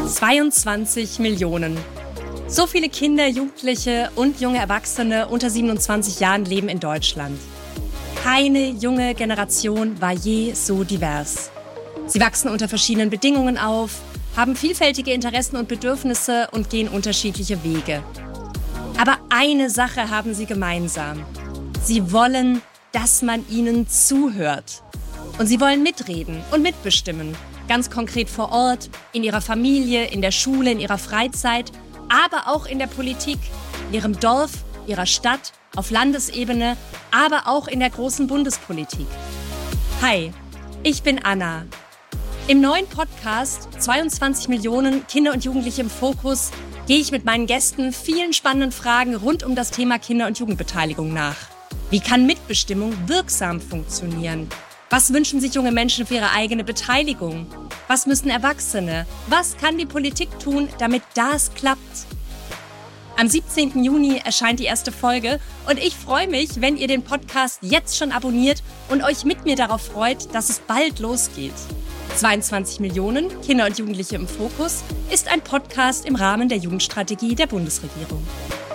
22 Millionen. So viele Kinder, Jugendliche und junge Erwachsene unter 27 Jahren leben in Deutschland. Keine junge Generation war je so divers. Sie wachsen unter verschiedenen Bedingungen auf, haben vielfältige Interessen und Bedürfnisse und gehen unterschiedliche Wege. Aber eine Sache haben sie gemeinsam. Sie wollen, dass man ihnen zuhört. Und sie wollen mitreden und mitbestimmen. Ganz konkret vor Ort, in ihrer Familie, in der Schule, in ihrer Freizeit, aber auch in der Politik, in ihrem Dorf, ihrer Stadt, auf Landesebene, aber auch in der großen Bundespolitik. Hi, ich bin Anna. Im neuen Podcast 22 Millionen Kinder und Jugendliche im Fokus gehe ich mit meinen Gästen vielen spannenden Fragen rund um das Thema Kinder- und Jugendbeteiligung nach. Wie kann Mitbestimmung wirksam funktionieren? Was wünschen sich junge Menschen für ihre eigene Beteiligung? Was müssen Erwachsene? Was kann die Politik tun, damit das klappt? Am 17. Juni erscheint die erste Folge und ich freue mich, wenn ihr den Podcast jetzt schon abonniert und euch mit mir darauf freut, dass es bald losgeht. 22 Millionen Kinder und Jugendliche im Fokus ist ein Podcast im Rahmen der Jugendstrategie der Bundesregierung.